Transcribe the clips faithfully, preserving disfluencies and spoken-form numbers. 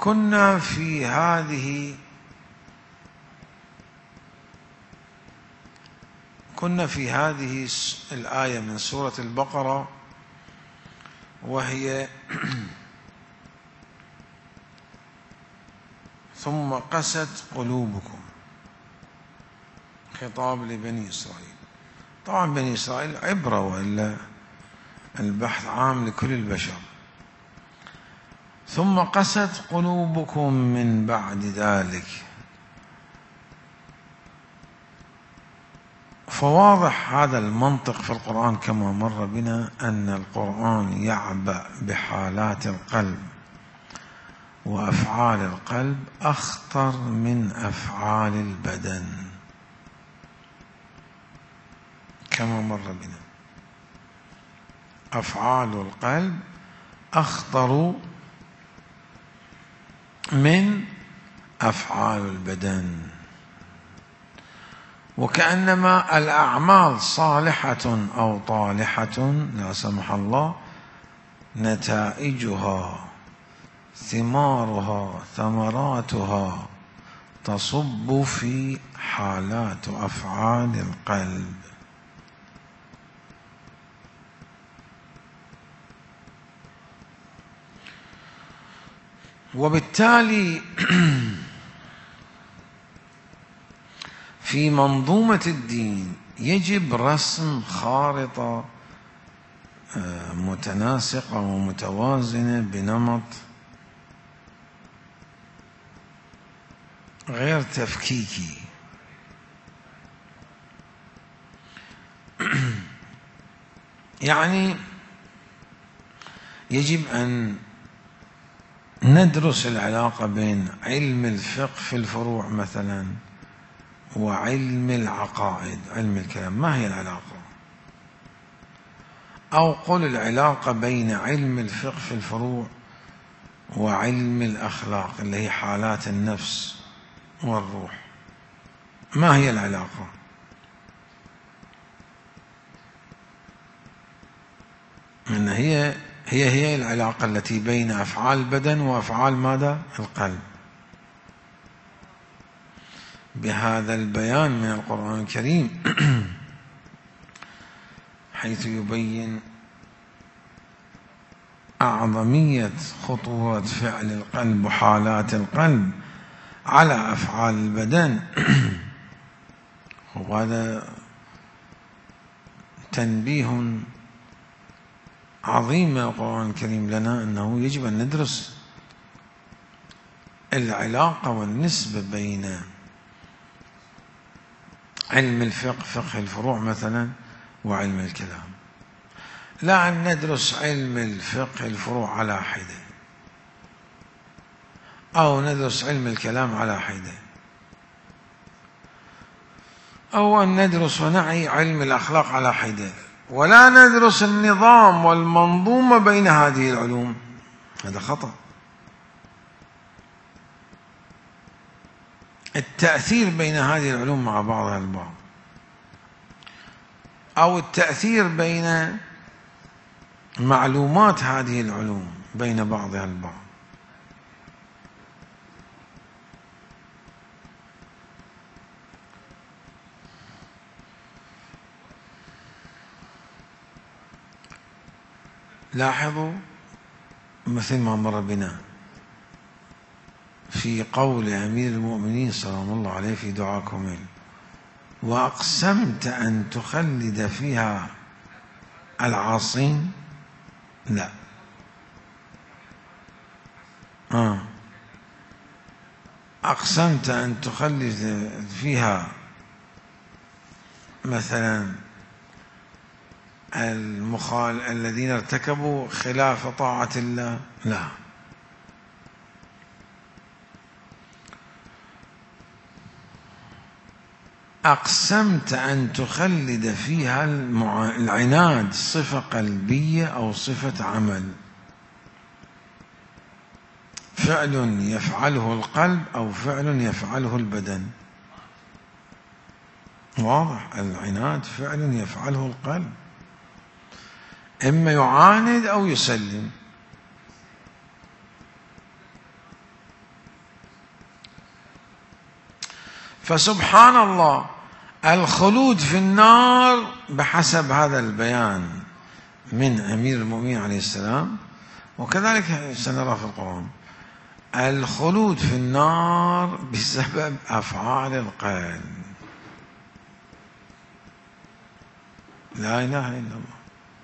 كنا في هذه كنا في هذه الآية من سورة البقرة، وهي ثم قست قلوبكم، خطاب لبني إسرائيل. طبعا بني إسرائيل عبرة، وإلا البحث عام لكل البشر. ثم قست قلوبكم من بعد ذلك. فواضح هذا المنطق في القرآن كما مر بنا، أن القرآن يعبأ بحالات القلب، وأفعال القلب أخطر من أفعال البدن كما مر بنا. أفعال القلب أخطر من أفعال البدن، وكأنما الأعمال صالحة أو طالحة لا سمح الله، نتائجها ثمارها ثمراتها تصب في حالات أفعال القلب. وبالتالي في منظومة الدين يجب رسم خارطة متناسقة ومتوازنة بنمط غير تفكيكي. يعني يجب أن ندرس العلاقة بين علم الفقه في الفروع مثلا وعلم العقائد، علم الكلام. ما هي العلاقة؟ أو قل العلاقة بين علم الفقه في الفروع وعلم الأخلاق اللي هي حالات النفس والروح. ما هي العلاقة؟ إن هي هي هي العلاقة التي بين أفعال البدن وأفعال ماذا؟ القلب. بهذا البيان من القرآن الكريم حيث يبين أعظمية خطورة فعل القلب وحالات القلب على أفعال البدن. وهذا تنبيه عظيم من القرآن الكريم لنا، أنه يجب أن ندرس العلاقة والنسبة بين علم الفقه، فقه الفروع مثلا، وعلم الكلام. لا أن ندرس علم الفقه الفروع على حدة، أو ندرس علم الكلام على حدة، أو أن ندرس ونعي علم الأخلاق على حدة، ولا ندرس النظام والمنظومة بين هذه العلوم. هذا خطأ. التأثير بين هذه العلوم مع بعضها البعض، أو التأثير بين معلومات هذه العلوم بين بعضها البعض. لاحظوا مثل ما مر بنا في قول أمير المؤمنين سلام الله عليه في دعاء كميل: وأقسمت أن تخلد فيها العاصين. لا، آه. أقسمت أن تخلد فيها مثلا المخال الذين ارتكبوا خلاف طاعة الله. لا، أقسمت أن تخلد فيها العناد صفة قلبية أو صفة عمل، فعل يفعله القلب أو فعل يفعله البدن. واضح، العناد فعل يفعله القلب، إما يعاند أو يسلم. فسبحان الله، الخلود في النار بحسب هذا البيان من أمير المؤمنين عليه السلام، وكذلك سنرى في القرآن الخلود في النار بسبب أفعال القلب. لا إله إلا الله.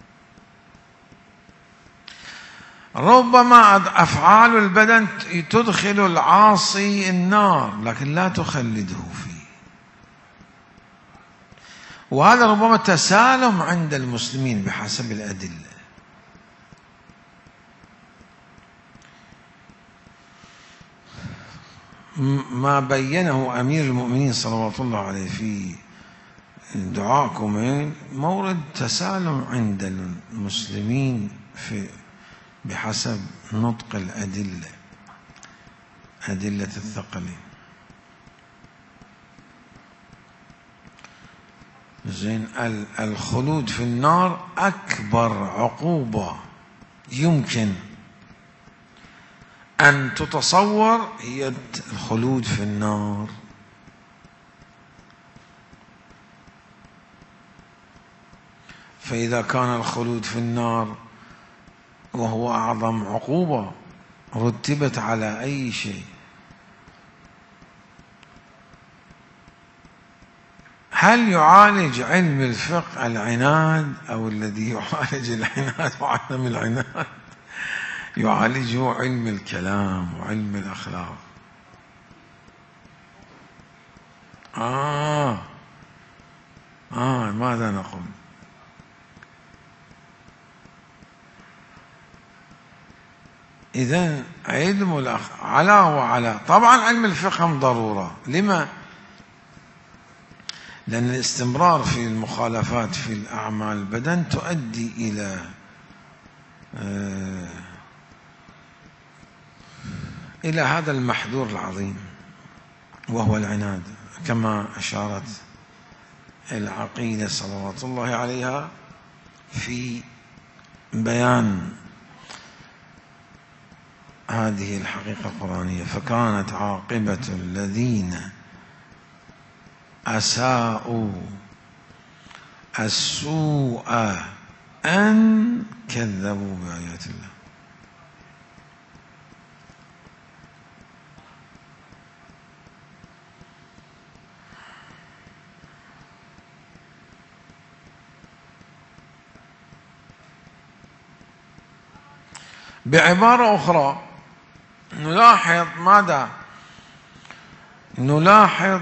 ربما أفعال البدن تدخل العاصي النار لكن لا تخلده فيه، وهذا ربما تسالم عند المسلمين بحسب الأدلة. ما بينه أمير المؤمنين صلوات الله عليه في دعاء كومين مورد تسالم عند المسلمين في بحسب نطق الأدلة، أدلة الثقلين. زين، الخلود في النار أكبر عقوبة يمكن أن تتصور هي الخلود في النار. فإذا كان الخلود في النار وهو أعظم عقوبة رتبت على أي شيء، هل يعالج علم الفقه العناد أو الذي يعالج العناد وعدم العناد؟ يعالجه علم الكلام وعلم الأخلاق. آه آه ماذا نقول؟ إذن علم الأخ على وعلى. طبعا علم الفقه ضرورة. لما؟ لأن الاستمرار في المخالفات في الأعمال البدن تؤدي إلى آه إلى هذا المحذور العظيم وهو العناد، كما أشارت العقيدة صلوات الله عليها في بيان هذه الحقيقة القرآنية: فكانت عاقبة الذين أساءوا السوء أن كذبوا بآيات الله. بعبارة أخرى نلاحظ ماذا؟ نلاحظ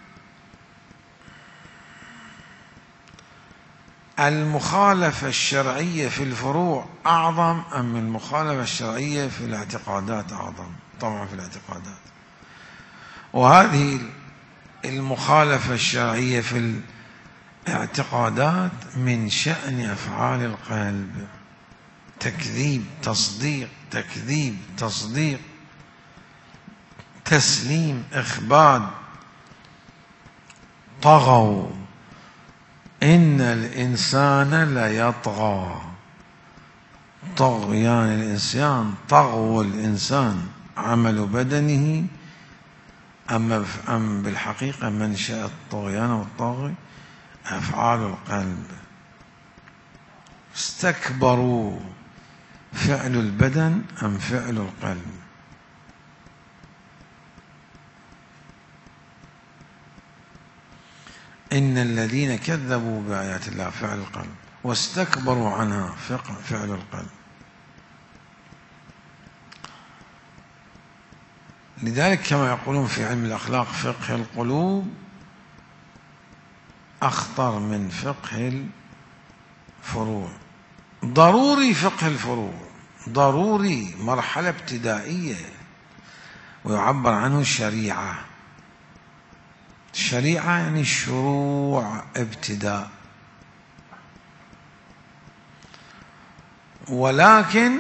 المخالفة الشرعية في الفروع أعظم أم المخالفة الشرعية في الاعتقادات أعظم؟ طبعا في الاعتقادات. وهذه المخالفة الشرعية في الاعتقادات من شأن أفعال القلب: تكذيب تصديق، تكذيب تصديق، تسليم إخبار. طغوا، إن الإنسان ليطغى. طغيان الإنسان، طغو الإنسان عمل بدنه، أما أم بالحقيقة منشأ الطغيان والطاغي أفعال القلب. استكبروا، فعل البدن أم فعل القلب؟ إن الذين كذبوا بآيات الله فعل القلب، واستكبروا عنها فعل القلب. لذلك كما يقولون في علم الأخلاق: فقه القلوب أخطر من فقه الفروع. ضروري فقه الفروع، ضروري، مرحلة ابتدائية، ويعبر عنه الشريعة. الشريعة يعني شروع، ابتداء. ولكن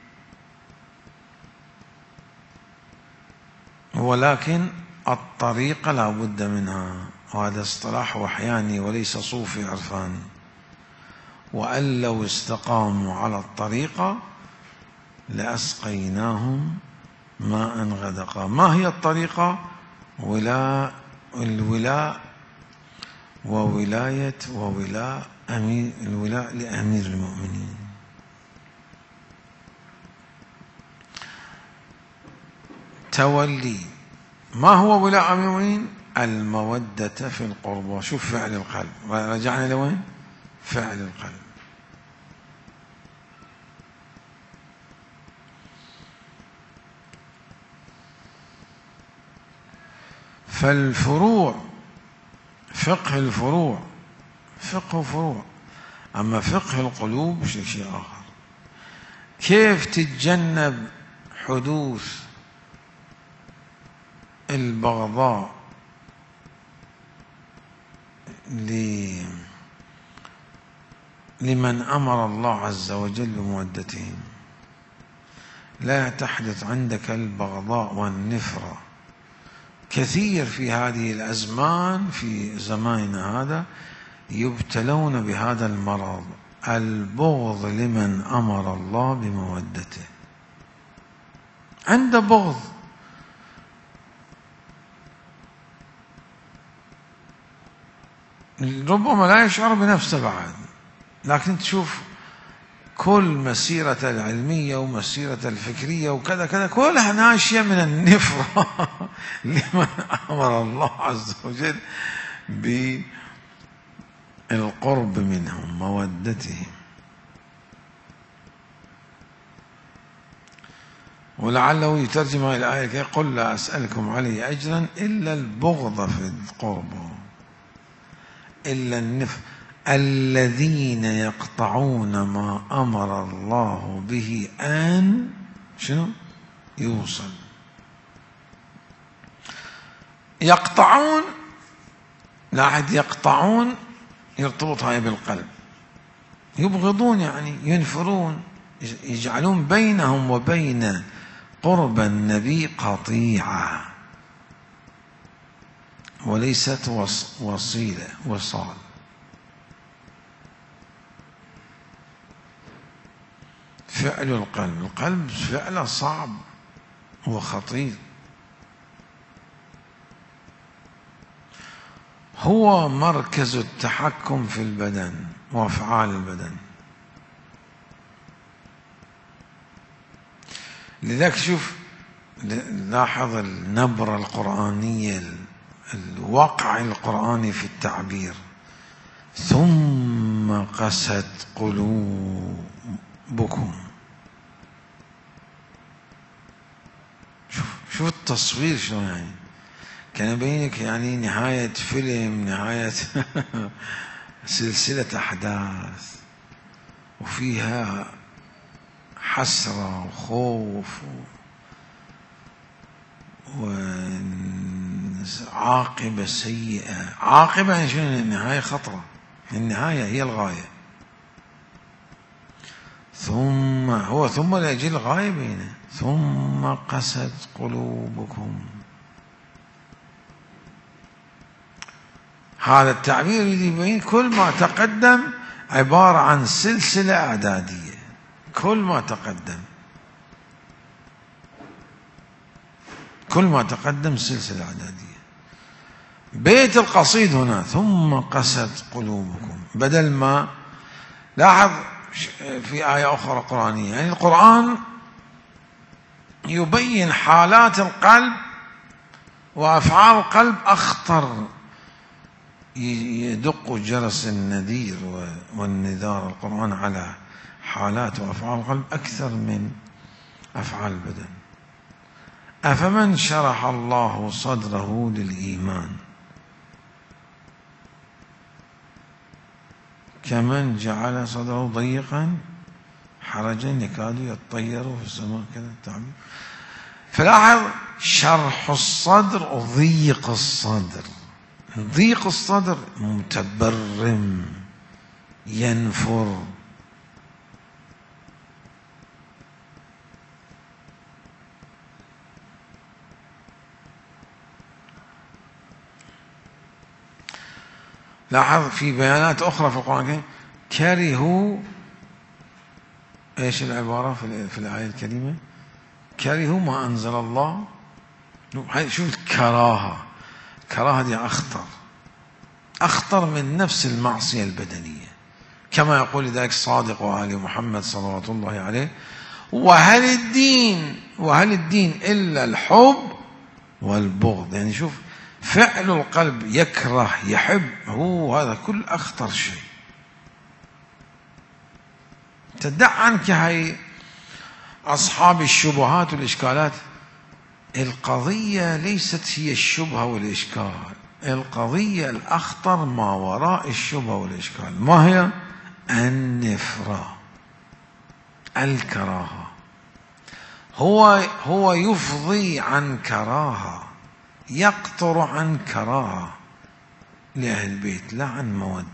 ولكن الطريقة لا بد منها، وهذا اصطلاح وحياني وليس صوفي عرفان. وأن لو استقاموا على الطريقة لأسقيناهم ماء غدقا. ما هي الطريقة؟ ولا الولاء وولاية وولاء أمير الولاء لأمير المؤمنين. تولي ما هو ولاء أمير المؤمنين؟ المودة في القربى. شوف فعل القلب، رجعنا لوين؟ فعل القلب. فالفروع، فقه الفروع فقه فروع، أما فقه القلوب شيء شيء آخر. كيف تتجنب حدوث البغضاء لمن أمر الله عز وجل بمودتهم؟ لا تحدث عندك البغضاء والنفرة. كثير في هذه الأزمان، في زماننا هذا، يبتلون بهذا المرض، البغض لمن أمر الله بمودته. عنده بغض، ربما لا يشعر بنفسه بعد، لكن تشوف كل مسيرة العلمية ومسيرة الفكرية وكذا كذا كلها ناشية من النفرة لمن أمر الله عز وجل بالقرب منهم، مودتهم. ولعله يترجم هذه الآية: قل لا أسألكم عليه أجرا إلا البغض في القرب، إلا النفر، الذين يقطعون ما أمر الله به أن شنو يوصل. يقطعون، لا أحد يقطعون يرتبط هاي بالقلب. يبغضون يعني ينفرون، يجعلون بينهم وبين قرب النبي قطيعة وليست وصيلة وصال. فعل القلب، القلب فعله صعب وخطير. هو مركز التحكم في البدن وأفعال البدن. لذلك شوف، لاحظ النبرة القرآنية، الوقع القرآني في التعبير: ثم قست قلوبكم. شوف شوف التصوير شلون، يعني كان يبينك يعني نهاية فيلم، نهاية سلسلة أحداث، وفيها حسرة وخوف وعاقبة سيئة. عاقبة يعني شنو؟ النهاية خطرة، النهاية هي الغاية. ثم هو ثم لأجل الغاية بينه. ثم قست قلوبكم. هذا التعبير يبين كل ما تقدم عبارة عن سلسلة إعدادية، كل ما تقدم كل ما تقدم سلسلة إعدادية. بيت القصيد هنا ثم قست قلوبكم، بدل ما لاحظ في آية أخرى قرآنية، يعني القرآن يبين حالات القلب وأفعال القلب أخطر. يدق جرس النذير والنذار القرآن على حالات وأفعال القلب أكثر من أفعال البدن. أفمن شرح الله صدره للإيمان كمن جعل صدره ضيقا حرجا يكاد يطير في السماء، كذا التعبير. فلاحظ شرح الصدر وضيق الصدر. ضيق الصدر متبرم، ينفر. لاحظ في بيانات أخرى في القرآن الكريم: كرهوا، إيش العبارة في الآية الكريمة؟ كرهوا ما أنزل الله. شوف الكراهة، الكراهة دي أخطر أخطر من نفس المعصية البدنية، كما يقول ذلك الصادق وآل محمد صلوات الله عليه: وهل الدين وهل الدين إلا الحب والبغض. يعني شوف، فعل القلب يكره يحب، هو هذا كل أخطر شيء. تدع عنك هاي أصحاب الشبهات والإشكالات. القضية ليست هي الشبهة والإشكال، القضية الأخطر ما وراء الشبهة والإشكال. ما هي؟ النفرة، الكراهة. هو هو يفضي عن كراهة، يقطر عن كراهة لأهل البيت، لا عن مودة.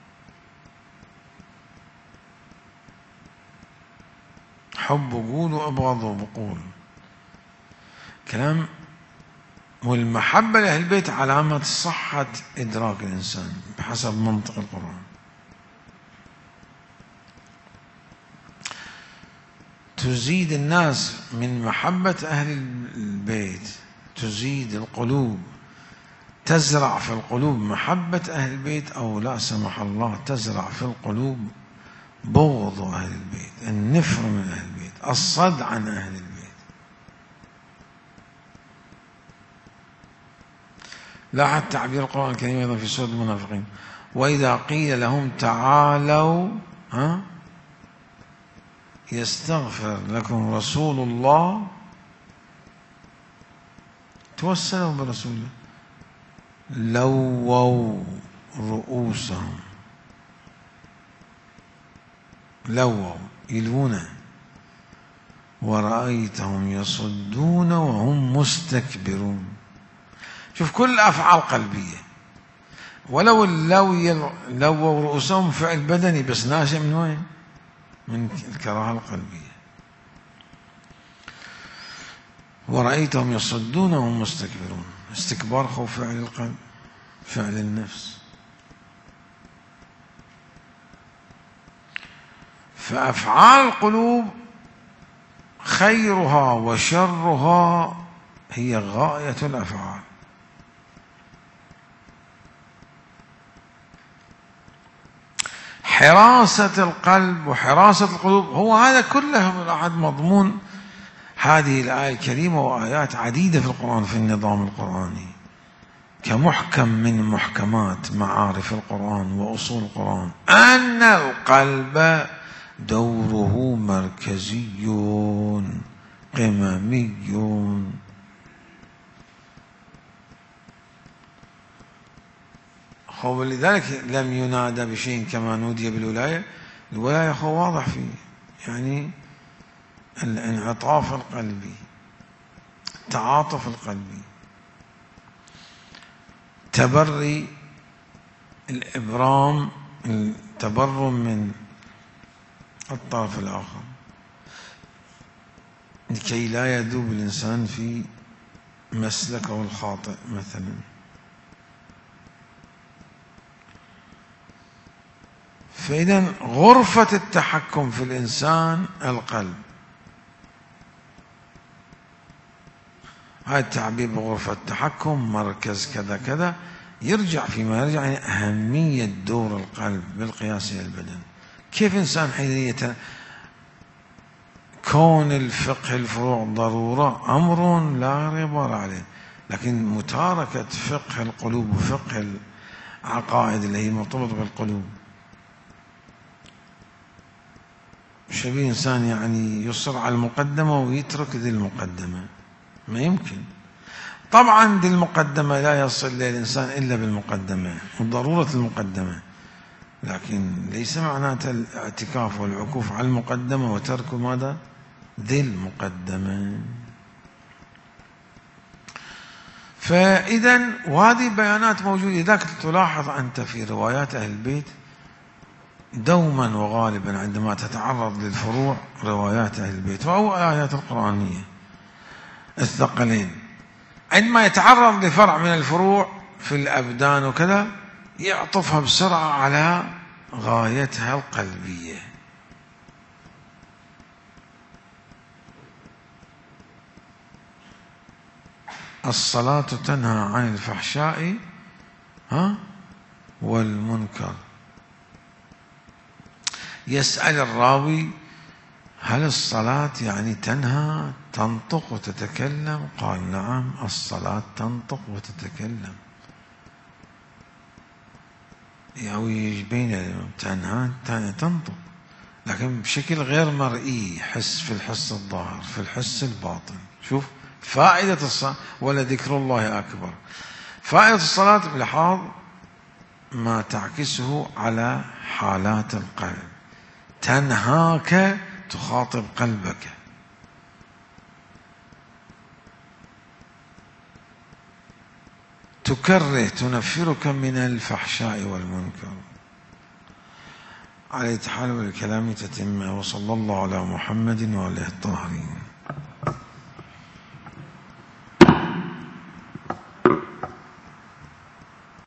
حب قول وأبغض بقول، كلام. والمحبة لأهل البيت علامة صحة إدراك الإنسان بحسب منطق القرآن. تزيد الناس من محبة أهل البيت، تزيد القلوب، تزرع في القلوب محبة أهل البيت، أو لا سمح الله تزرع في القلوب بغض أهل البيت، النفر من أهل البيت، الصد عن أهل البيت. لاحظ تعبير القرآن الكريم أيضا في سورة المنافقين: وإذا قيل لهم تعالوا ها يستغفر لكم رسول الله، توسلوا برسوله، لووا رؤوسهم، لووا يلوونه، ورأيتهم يصدون وهم مستكبرون. شوف، كل أفعال قلبية، ولو اللو لووا رؤوسهم فعل بدني بس ناشئ من وين؟ من الكراهة القلبية. ورأيتهم يصدون وهم مستكبرون، استكبار خوف فعل القلب، فعل النفس. فأفعال القلوب خيرها وشرها هي غاية الأفعال. حراسة القلب وحراسة القلوب هو هذا كله أحد مضمون هذه الآية الكريمة وآيات عديدة في القرآن في النظام القرآني، كمحكم من محكمات معارف القرآن وأصول القرآن، أن القلب دوره مركزي قممي. هو لذلك لم ينادى بشيء كما نودي بالولاية. الولاية هو واضح فيه، يعني الانعطاف القلبي، التعاطف القلبي، تبري، الإبرام، التبرم من الطرف الآخر، لكي لا يذوب الإنسان في مسلكه الخاطئ مثلا. فإذا غرفة التحكم في الإنسان القلب. هذا التعبير بغرفة التحكم، مركز كذا كذا، يرجع فيما يرجع يعني أهمية دور القلب بالقياس إلى البدن. كيف إنسان حينية كون الفقه الفروع ضرورة أمر لا غبار عليه، لكن متاركة فقه القلوب وفقه العقائد اللي هي مرتبطة بالقلوب، شبيه إنسان يعني يصر على المقدمة ويترك ذي المقدمة، ما يمكن. طبعا ذي المقدمة لا يصل إلى الإنسان إلا بالمقدمة وضرورة المقدمة، لكن ليس معناته الاعتكاف والعكوف على المقدمة وترك ماذا؟ ذي المقدمة. فإذا وهذه بيانات موجودة. لذلك تلاحظ أنت في روايات أهل البيت دوما وغالبا عندما تتعرض للفروع روايات أهل البيت أو آيات القرآنية الثقلين، عندما يتعرض لفرع من الفروع في الأبدان وكذا يعطفها بسرعة على غايتها القلبية. الصلاة تنهى عن الفحشاء ها والمنكر. يسأل الراوي: هل الصلاة يعني تنهى تنطق وتتكلم؟ قال: نعم، الصلاة تنطق وتتكلم. أو يبين تنهى تنطق، لكن بشكل غير مرئي، حس في الحس الظاهر، في الحس الباطن. شوف فائدة الصلاة: ولذكر الله أكبر. فائدة الصلاة بلحاظ ما تعكسه على حالات القلب، تنهاك، تخاطب قلبك. تكره، تنفرك من الفحشاء والمنكر. على أي حال والكلام تتم. وصلى الله على محمد وآله الطاهرين.